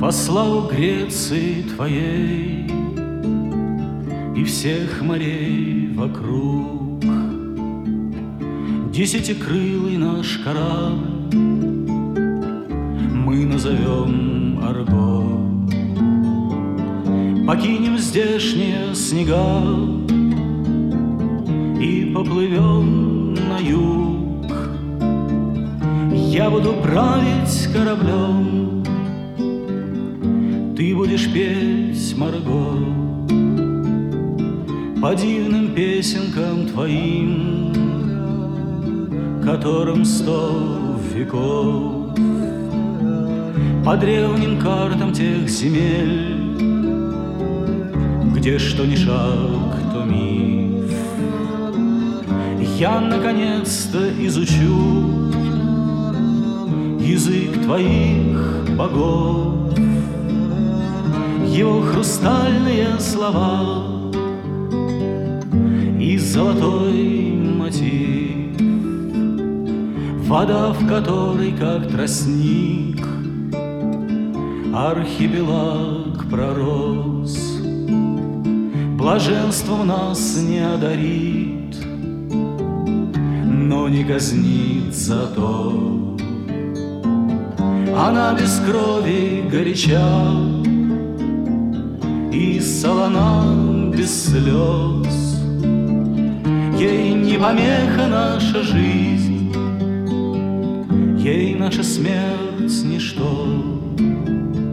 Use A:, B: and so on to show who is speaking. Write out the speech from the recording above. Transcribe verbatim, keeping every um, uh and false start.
A: Во славу Греции твоей и всех морей вокруг, десятикрылый наш корабль мы назовем Арго. Покинем здешние снега и поплывем на юг. Я буду править кораблем, ты будешь петь, Марго, по дивным песенкам твоим, которым сто веков, по древним картам тех земель, где что ни шаг, то миф. Я наконец-то изучу язык твоих богов, его хрустальные слова и золотой мотив, вода в которой, как тростник, архипелаг пророс. Блаженством нас не одарит, но не казнит зато. Она без крови горяча и солона без слез. Ей не помеха наша жизнь, ей наша смерть ничто.